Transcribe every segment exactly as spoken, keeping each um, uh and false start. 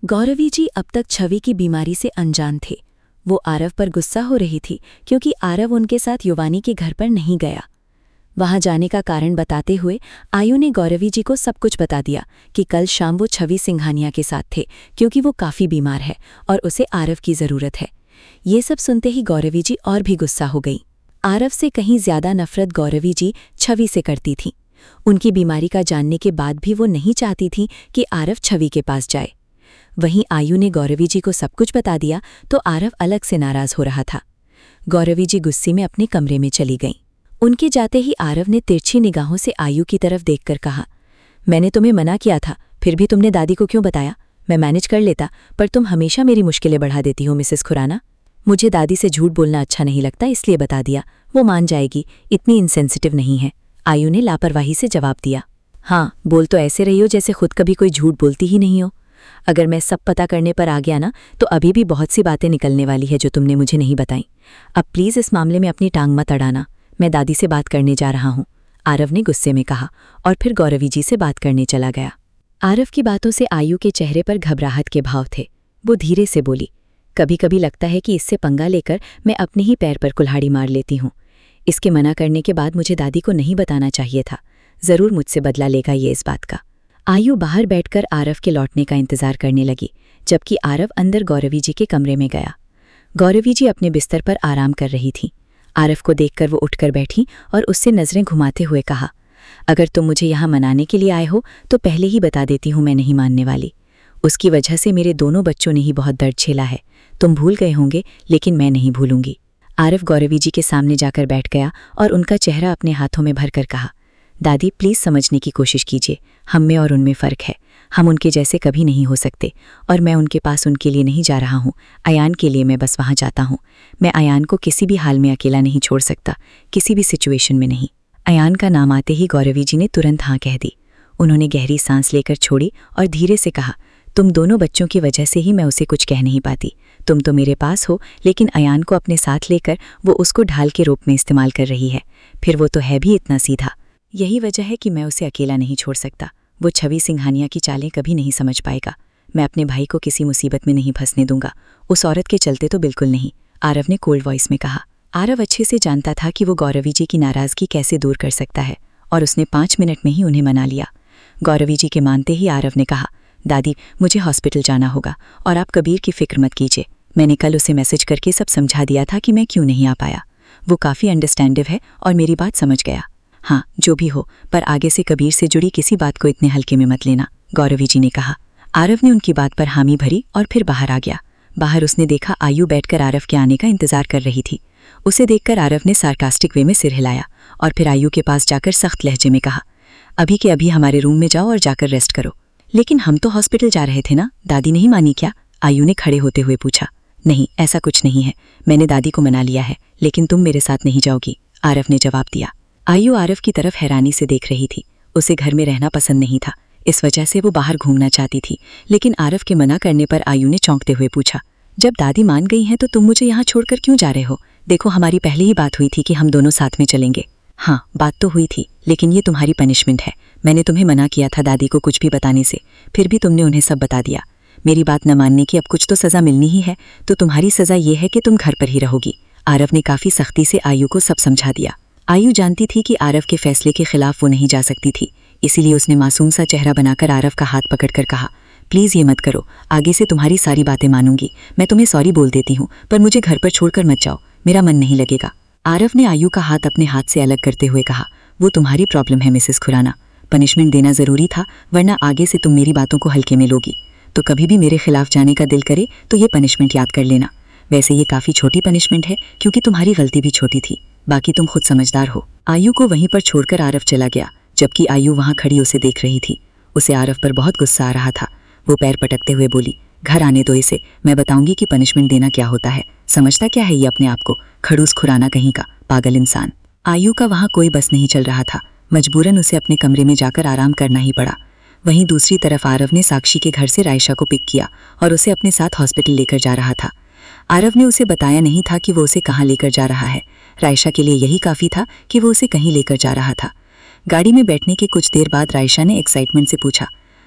गौरवी जी अब तक छवि की बीमारी से अनजान थे। वो आरव पर गुस्सा हो रही थी क्योंकि आरव उनके साथ युवानी के घर पर नहीं गया। वहां जाने का कारण बताते हुए आयु ने गौरवी जी को सब कुछ बता दिया कि कल शाम वो छवि सिंघानिया के साथ थे क्योंकि वो काफ़ी बीमार है और उसे आरव की ज़रूरत है। ये सब सुनते ही गौरवी जी और भी गुस्सा हो गई। आरव से कहीं ज्यादा नफरत गौरवी जी छवि से करती थीं। उनकी बीमारी का जानने के बाद भी वो नहीं चाहती थी कि आरव छवि के पास जाए। वहीं आयु ने गौरवी जी को सब कुछ बता दिया तो आरव अलग से नाराज हो रहा था। गौरवी जी गुस्से में अपने कमरे में चली गईं। उनके जाते ही आरव ने तिरछी निगाहों से आयु की तरफ देखकर कहा, मैंने तुम्हें मना किया था, फिर भी तुमने दादी को क्यों बताया? मैं मैनेज कर लेता, पर तुम हमेशा मेरी मुश्किलें बढ़ा देती हो मिसेस खुराना। मुझे दादी से झूठ बोलना अच्छा नहीं लगता, इसलिए बता दिया। वो मान जाएगी, इतनी इंसेंसिटिव नहीं है। आयु ने लापरवाही से जवाब दिया। हाँ, बोल तो ऐसे रही हो जैसे खुद कभी कोई झूठ बोलती ही नहीं हो। अगर मैं सब पता करने पर आ गया ना तो अभी भी बहुत सी बातें निकलने वाली है जो तुमने मुझे नहीं बताई। अब प्लीज़ इस मामले में अपनी टांग मत अड़ाना। मैं दादी से बात करने जा रहा हूँ, आरव ने गुस्से में कहा और फिर गौरवी जी से बात करने चला गया। आरव की बातों से आयु के चेहरे पर घबराहट के भाव थे। वो धीरे से बोली, कभी कभी लगता है कि इससे पंगा लेकर मैं अपने ही पैर पर कुल्हाड़ी मार लेती हूँ। इसके मना करने के बाद मुझे दादी को नहीं बताना चाहिए था। ज़रूर मुझसे बदला लेगा ये इस बात का। आयु बाहर बैठकर आरव के लौटने का इंतजार करने लगी, जबकि आरव अंदर गौरवी जी के कमरे में गया। गौरवी जी अपने बिस्तर पर आराम कर रही थी। आरव को देखकर वो उठकर बैठी और उससे नज़रें घुमाते हुए कहा, अगर तुम मुझे यहाँ मनाने के लिए आए हो तो पहले ही बता देती हूँ, मैं नहीं मानने वाली। उसकी वजह से मेरे दोनों बच्चों ने ही बहुत दर्द झेला है। तुम भूल गए होंगे, लेकिन मैं नहीं भूलूंगी। आरव गौरवी जी के सामने जाकर बैठ गया और उनका चेहरा अपने हाथों में भरकर कहा, दादी प्लीज़ समझने की कोशिश कीजिए। हम में और उनमें फ़र्क है। हम उनके जैसे कभी नहीं हो सकते और मैं उनके पास उनके लिए नहीं जा रहा हूँ, अयान के लिए मैं बस वहाँ जाता हूँ। मैं अयान को किसी भी हाल में अकेला नहीं छोड़ सकता, किसी भी सिचुएशन में नहीं। अयान का नाम आते ही गौरवी जी ने तुरंत हाँ कह दी। उन्होंने गहरी सांस लेकर छोड़ी और धीरे से कहा, तुम दोनों बच्चों की वजह से ही मैं उसे कुछ कह नहीं पाती। तुम तो मेरे पास हो, लेकिन अयान को अपने साथ लेकर वो उसको ढाल के रूप में इस्तेमाल कर रही है। फिर वो तो है भी इतना सीधा। यही वजह है कि मैं उसे अकेला नहीं छोड़ सकता। वो छवि सिंघानिया की चालें कभी नहीं समझ पाएगा। मैं अपने भाई को किसी मुसीबत में नहीं फंसने दूंगा, उस औरत के चलते तो बिल्कुल नहीं, आरव ने कोल्ड वॉइस में कहा। आरव अच्छे से जानता था कि वो गौरवी जी की नाराज़गी कैसे दूर कर सकता है और उसने पाँच मिनट में ही उन्हें मना लिया। गौरवी जी के मानते ही आरव ने कहा, दादी मुझे हॉस्पिटल जाना होगा और आप कबीर की फिक्र मत कीजिए। मैंने कल उसे मैसेज करके सब समझा दिया था कि मैं क्यों नहीं आ पाया। वो काफ़ी अंडरस्टैंडिव है और मेरी बात समझ गया। हाँ, जो भी हो, पर आगे से कबीर से जुड़ी किसी बात को इतने हल्के में मत लेना, गौरवी जी ने कहा। आरव ने उनकी बात पर हामी भरी और फिर बाहर आ गया। बाहर उसने देखा आयु बैठकर आरव के आने का इंतजार कर रही थी। उसे देखकर आरव ने सार्कास्टिक वे में सिर हिलाया और फिर आयु के पास जाकर सख्त लहजे में कहा, अभी के अभी हमारे रूम में जाओ और जाकर रेस्ट करो। लेकिन हम तो हॉस्पिटल जा रहे थे ना, दादी नहीं मानी क्या? आयु ने खड़े होते हुए पूछा। नहीं, ऐसा कुछ नहीं है, मैंने दादी को मना लिया है, लेकिन तुम मेरे साथ नहीं जाओगी, आरव ने जवाब दिया। आयु आरव की तरफ हैरानी से देख रही थी। उसे घर में रहना पसंद नहीं था, इस वजह से वो बाहर घूमना चाहती थी। लेकिन आरव के मना करने पर आयु ने चौंकते हुए पूछा, जब दादी मान गई हैं तो तुम मुझे यहाँ छोड़कर क्यों जा रहे हो? देखो, हमारी पहले ही बात हुई थी कि हम दोनों साथ में चलेंगे। हाँ, बात तो हुई थी, लेकिन ये तुम्हारी पनिशमेंट है। मैंने तुम्हें मना किया था दादी को कुछ भी बताने से, फिर भी तुमने उन्हें सब बता दिया। मेरी बात न मानने की अब कुछ तो सज़ा मिलनी ही है, तो तुम्हारी सज़ा ये है कि तुम घर पर ही रहोगी। आरव ने काफ़ी सख्ती से आयु को सब समझा दिया। आयु जानती थी कि आरव के फैसले के खिलाफ वो नहीं जा सकती थी, इसीलिए उसने मासूम सा चेहरा बनाकर आरव का हाथ पकड़कर कहा, प्लीज़ ये मत करो, आगे से तुम्हारी सारी बातें मानूंगी। मैं तुम्हें सॉरी बोल देती हूँ, पर मुझे घर पर छोड़कर मत जाओ, मेरा मन नहीं लगेगा। आरव ने आयु का हाथ अपने हाथ से अलग करते हुए कहा, वो तुम्हारी प्रॉब्लम है मिसेस खुराना। पनिशमेंट देना ज़रूरी था, वरना आगे से तुम मेरी बातों को हल्के में लोगी। तो कभी भी मेरे खिलाफ जाने का दिल करे तो ये पनिशमेंट याद कर लेना। वैसे ये काफ़ी छोटी पनिशमेंट है, क्योंकि तुम्हारी गलती भी छोटी थी, बाकी तुम खुद समझदार हो। आयु को वहीं पर छोड़कर आरव चला गया, जबकि आयु वहाँ खड़ी उसे देख रही थी। उसे आरव पर बहुत गुस्सा आ रहा था। वो पैर पटकते हुए बोली, घर आने दो इसे, मैं बताऊंगी कि पनिशमेंट देना क्या होता है। समझता क्या है ये अपने आप को, खड़ूस खुराना कहीं का, पागल इंसान। आयु का वहाँ कोई बस नहीं चल रहा था, मजबूरन उसे अपने कमरे में जाकर आराम करना ही पड़ा। वहीं दूसरी तरफ आरव ने साक्षी के घर से रायशा को पिक किया और उसे अपने साथ हॉस्पिटल लेकर जा रहा था। आरव ने उसे बताया नहीं था कि वो उसे कहाँ लेकर जा रहा है। रायशा के लिए यही काफ़ी था कि वो उसे कहीं लेकर जा रहा था। गाड़ी में बैठने के कुछ देर बाद रायशा ने एक्साइटमेंट से पूछा,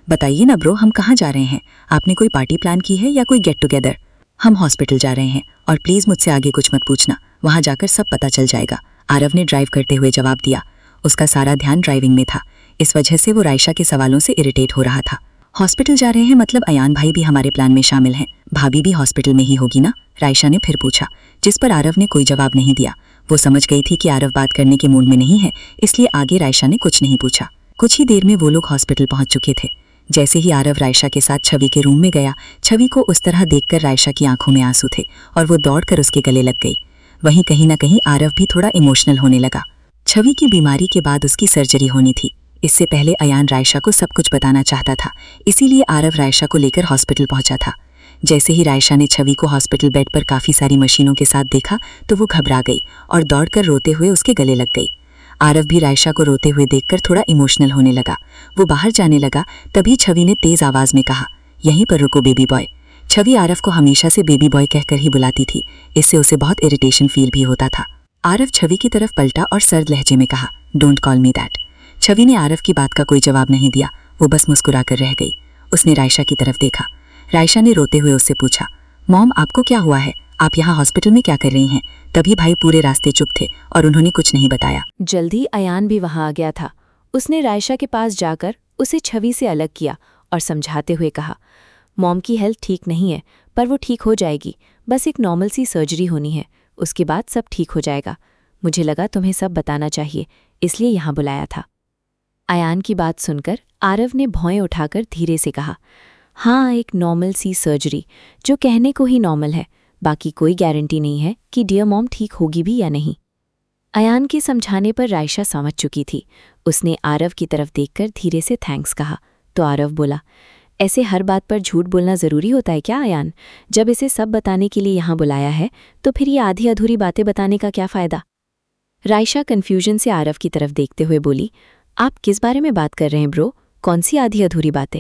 बताइए ना ब्रो, हम कहाँ जा रहे हैं? आपने कोई पार्टी प्लान की है या कोई गेट टुगेदर? हम हॉस्पिटल जा रहे हैं और प्लीज़ मुझसे आगे कुछ मत पूछना, वहाँ जाकर सब पता चल जाएगा, आरव ने ड्राइव करते हुए जवाब दिया। उसका सारा ध्यान ड्राइविंग में था, इस वजह से वो रायशा के सवालों से इरिटेट हो रहा था। हॉस्पिटल जा रहे हैं मतलब अयान भाई भी हमारे प्लान में शामिल हैं। भाभी भी हॉस्पिटल में ही होगी ना? रायशा ने फिर पूछा, जिस पर आरव ने कोई जवाब नहीं दिया। वो समझ गई थी कि आरव बात करने के मूड में नहीं है, इसलिए आगे रायशा ने कुछ नहीं पूछा। कुछ ही देर में वो लोग हॉस्पिटल पहुंच चुके थे। जैसे ही आरव रायशा के साथ छवि के रूम में गया, छवि को उस तरह देखकर रायशा की आंखों में आंसू थे और वो दौड़कर उसके गले लग गई। वहीं कहीं ना कहीं आरव भी थोड़ा इमोशनल होने लगा। छवि की बीमारी के बाद उसकी सर्जरी होनी थी। इससे पहले अयान रायशा को सब कुछ बताना चाहता था, इसीलिए आरव रायशा को लेकर हॉस्पिटल पहुंचा था। जैसे ही रायशा ने छवि को हॉस्पिटल बेड पर काफ़ी सारी मशीनों के साथ देखा तो वो घबरा गई और दौड़कर रोते हुए उसके गले लग गई। आरव भी रायशा को रोते हुए देखकर थोड़ा इमोशनल होने लगा। वो बाहर जाने लगा, तभी छवि ने तेज आवाज में कहा, यहीं पर रुको बेबी बॉय। छवि आरव को हमेशा से बेबी बॉय कहकर ही बुलाती थी, इससे उसे बहुत इरिटेशन फील भी होता था। आरव छवि की तरफ पलटा और सर्द लहजे में कहा, don't call me that. Chhavi ने आरव की बात का कोई जवाब नहीं दिया, वो बस मुस्कुराकर रह गई। उसने रायशा की तरफ देखा। रायशा ने रोते हुए उससे पूछा, मॉम आपको क्या हुआ है? आप यहाँ हॉस्पिटल में क्या कर रही हैं? तभी भाई पूरे रास्ते चुप थे और उन्होंने कुछ नहीं बताया। जल्दी अयान भी वहां आ गया था। उसने रायशा के पास जाकर उसे छवि से अलग किया और समझाते हुए कहा, मॉम की हेल्थ ठीक नहीं है, पर वो ठीक हो जाएगी। बस एक नॉर्मल सी सर्जरी होनी है, उसके बाद सब ठीक हो जाएगा। मुझे लगा तुम्हें सब बताना चाहिए, इसलिए यहाँ बुलाया था। अयान की बात सुनकर आरव ने भौएं उठाकर धीरे से कहा, हाँ, एक नॉर्मल सी सर्जरी, जो कहने को ही नॉर्मल है, बाकी कोई गारंटी नहीं है कि डियर मॉम ठीक होगी भी या नहीं। अयान के समझाने पर रायशा समझ चुकी थी। उसने आरव की तरफ देखकर धीरे से थैंक्स कहा तो आरव बोला, ऐसे हर बात पर झूठ बोलना ज़रूरी होता है क्या अयान? जब इसे सब बताने के लिए यहाँ बुलाया है तो फिर ये आधी अधूरी बातें बताने का क्या फ़ायदा? रायशा कन्फ्यूजन से आरव की तरफ देखते हुए बोली, आप किस बारे में बात कर रहे हैं ब्रो? कौन सी आधी अधूरी बातें?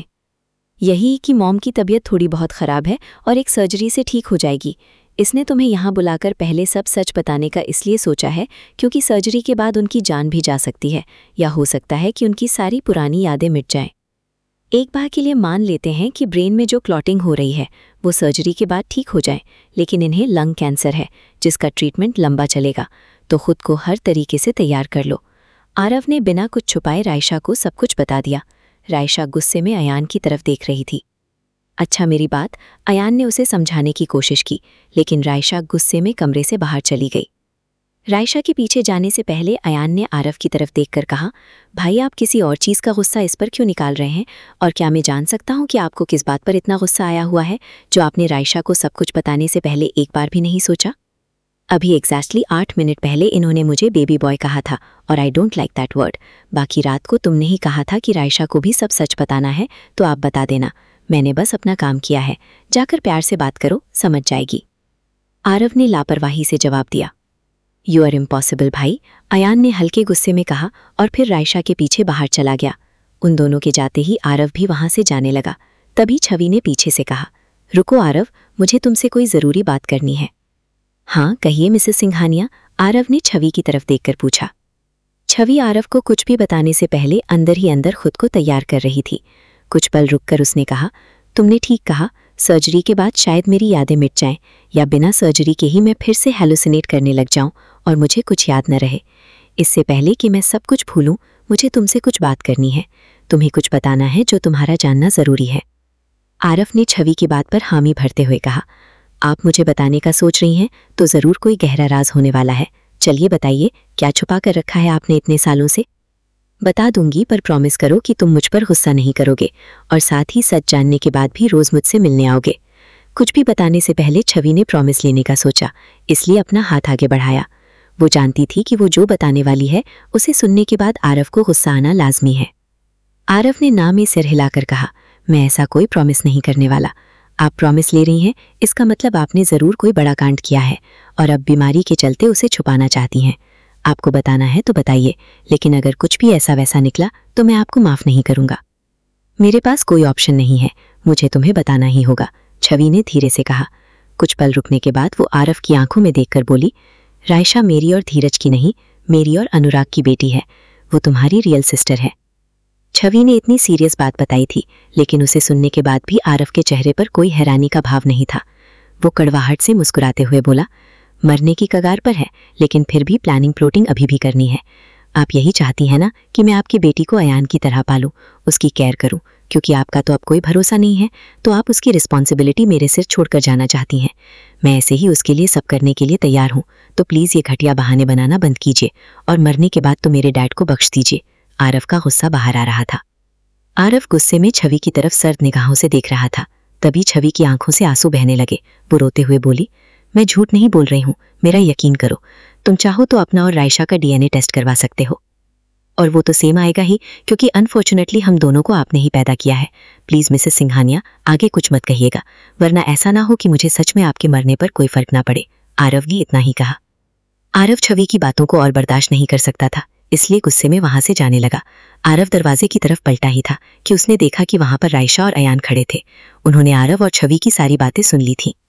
यही कि मॉम की तबीयत थोड़ी बहुत ख़राब है और एक सर्जरी से ठीक हो जाएगी। इसने तुम्हें यहाँ बुलाकर पहले सब सच बताने का इसलिए सोचा है क्योंकि सर्जरी के बाद उनकी जान भी जा सकती है, या हो सकता है कि उनकी सारी पुरानी यादें मिट जाएं। एक बार के लिए मान लेते हैं कि ब्रेन में जो क्लॉटिंग हो रही है वो सर्जरी के बाद ठीक हो जाए, लेकिन इन्हें लंग कैंसर है जिसका ट्रीटमेंट लंबा चलेगा, तो खुद को हर तरीके से तैयार कर लो। आरव ने बिना कुछ छुपाए रायशा को सब कुछ बता दिया। रायशा गुस्से में अयान की तरफ देख रही थी। अच्छा मेरी बात, अयान ने उसे समझाने की कोशिश की, लेकिन रायशा गुस्से में कमरे से बाहर चली गई। रायशा के पीछे जाने से पहले अयान ने आरव की तरफ देखकर कहा, भाई आप किसी और चीज़ का गुस्सा इस पर क्यों निकाल रहे हैं? और क्या मैं जान सकता हूँ कि आपको किस बात पर इतना गुस्सा आया हुआ है जो आपने रायशा को सब कुछ बताने से पहले एक बार भी नहीं सोचा? अभी एग्जैक्टली आठ मिनट पहले इन्होंने मुझे बेबी बॉय कहा था और I don't like that word. बाकी रात को तुमने ही कहा था कि रायशा को भी सब सच बताना है, तो आप बता देना। मैंने बस अपना काम किया है, जाकर प्यार से बात करो, समझ जाएगी। आरव ने लापरवाही से जवाब दिया। यू आर इम्पॉसिबल भाई, अयान ने हल्के गुस्से में कहा और फिर रायशा के पीछे बाहर चला गया। उन दोनों के जाते ही आरव भी वहां से जाने लगा। तभी छवि ने पीछे से कहा, रुको आरव, मुझे तुमसे कोई ज़रूरी बात करनी है। हाँ कहिए मिसेस सिंघानिया, आरव ने छवि की तरफ देखकर पूछा। छवि आरव को कुछ भी बताने से पहले अंदर ही अंदर खुद को तैयार कर रही थी। कुछ पल रुककर उसने कहा, तुमने ठीक कहा, सर्जरी के बाद शायद मेरी यादें मिट जाएं, या बिना सर्जरी के ही मैं फिर से हेलुसिनेट करने लग जाऊं और मुझे कुछ याद न रहे। इससे पहले कि मैं सब कुछ भूलूं, मुझे तुमसे कुछ बात करनी है। तुम्हें कुछ बताना है जो तुम्हारा जानना ज़रूरी है। आरव ने छवि की बात पर हामी भरते हुए कहा, आप मुझे बताने का सोच रही हैं तो ज़रूर कोई गहरा राज होने वाला है। चलिए बताइए, क्या छुपा कर रखा है आपने इतने सालों से? बता दूंगी, पर प्रॉमिस करो कि तुम मुझ पर गुस्सा नहीं करोगे और साथ ही सच जानने के बाद भी रोज़ मुझसे मिलने आओगे। कुछ भी बताने से पहले छवि ने प्रॉमिस लेने का सोचा, इसलिए अपना हाथ आगे बढ़ाया। वो जानती थी कि वो जो बताने वाली है उसे सुनने के बाद आरव को गुस्सा आना लाजमी है। आरव ने ना में सिर हिलाकर कहा, मैं ऐसा कोई प्रॉमिस नहीं करने वाला। आप प्रॉमिस ले रही हैं, इसका मतलब आपने ज़रूर कोई बड़ा कांड किया है और अब बीमारी के चलते उसे छुपाना चाहती हैं। आपको बताना है तो बताइए, लेकिन अगर कुछ भी ऐसा वैसा निकला तो मैं आपको माफ़ नहीं करूँगा। मेरे पास कोई ऑप्शन नहीं है, मुझे तुम्हें बताना ही होगा, छवि ने धीरे से कहा। कुछ पल रुकने के बाद वो आरव की आंखों में देखकर बोली, रायशा मेरी और धीरज की नहीं, मेरी और अनुराग की बेटी है। वो तुम्हारी रियल सिस्टर है। छवि ने इतनी सीरियस बात बताई थी, लेकिन उसे सुनने के बाद भी आरव के चेहरे पर कोई हैरानी का भाव नहीं था। वो कड़वाहट से मुस्कुराते हुए बोला, मरने की कगार पर है, लेकिन फिर भी प्लानिंग प्लॉटिंग अभी भी करनी है। आप यही चाहती हैं ना कि मैं आपकी बेटी को अयान की तरह पालूं, उसकी केयर करूं, क्योंकि आपका तो अब कोई भरोसा नहीं है, तो आप उसकी रिस्पॉन्सिबिलिटी मेरे सिर छोड़कर जाना चाहती हैं। मैं ऐसे ही उसके लिए सब करने के लिए तैयार हूं, तो प्लीज़ ये घटिया बहाने बनाना बंद कीजिए और मरने के बाद तो मेरे डैड को बख्श दीजिए। आरव का गुस्सा बाहर आ रहा था। आरव गुस्से में छवि की तरफ सर्द निगाहों से देख रहा था। तभी छवि की आंखों से आंसू बहने लगे। वो रोते हुए बोली, मैं झूठ नहीं बोल रही हूँ, मेरा यकीन करो। तुम चाहो तो अपना और रायशा का डीएनए टेस्ट करवा सकते हो, और वो तो सेम आएगा ही, क्योंकि अनफॉर्चुनेटली हम दोनों को आपने ही पैदा किया है। प्लीज़ मिसेस सिंघानिया, आगे कुछ मत कहिएगा, वरना ऐसा ना हो कि मुझे सच में आपके मरने पर कोई फर्क ना पड़े। आरव ने इतना ही कहा। आरव छवि की बातों को और बर्दाश्त नहीं कर सकता था, इसलिए गुस्से में वहां से जाने लगा। आरव दरवाजे की तरफ पलटा ही था कि उसने देखा कि वहां पर रायशा और अयान खड़े थे। उन्होंने आरव और छवि की सारी बातें सुन ली थी।